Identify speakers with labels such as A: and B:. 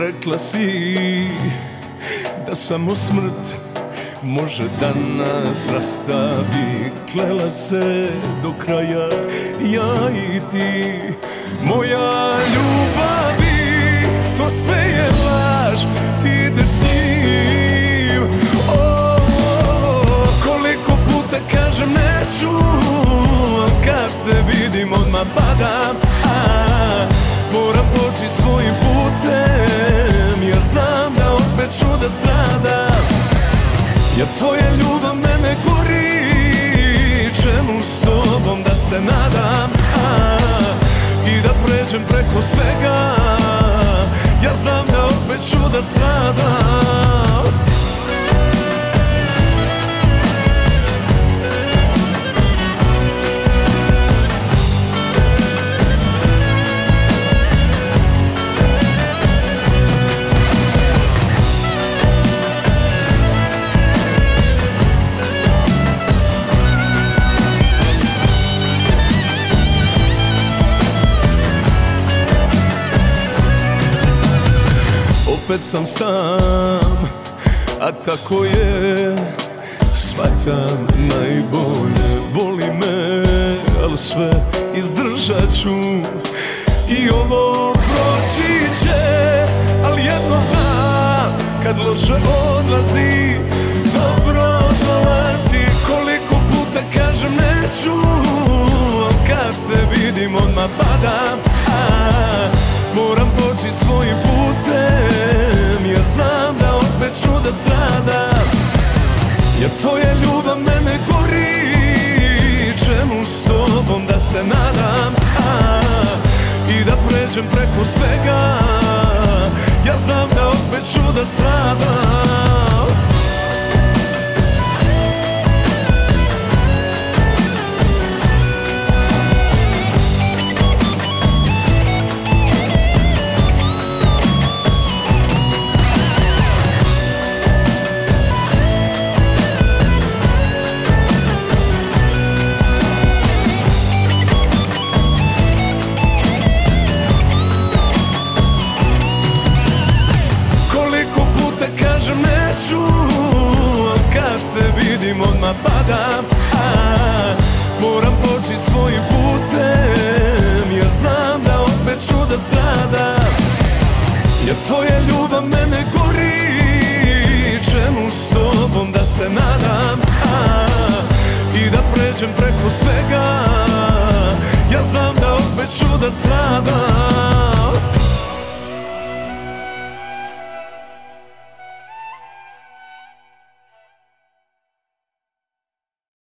A: Rekla si da samo smrt može da nas rastavi. Klela se do kraja, ja i ti. Moja ljubavi, to sve je laž, ti ideš s njim. Koliko puta kažem neću, kad te vidim odmah padam. Moram poći svojim putem, jer znam da opet ću da stradam. Jer tvoja ljubav mene gori, čemu s tobom da se nadam, i da pređem preko svega. Ja znam da opet ću da stradam. Opet sam sam, a tako je, shvatam najbolje. Boli me, ali sve izdržat ću, i ovo proći će. Ali jedno znam, kad loše odlazi, dobro dolazi. Koliko puta kažem neću, kad te vidim odmah padam. Moram poći svojim putem, jer znam da opet ću da stradam. Jer tvoja ljubav mene gori, čemu s tobom da se nadam, i da pređem preko svega. Ja znam da opet ću da stradam. Kažem neću, kad te vidim odmah padam. Moram poći svojim putem, jer znam da opet ću da stradam. Jer tvoja ljubav mene gori, čemu s tobom da se nadam, i da pređem preko svega. Ja znam da opet ću da stradam.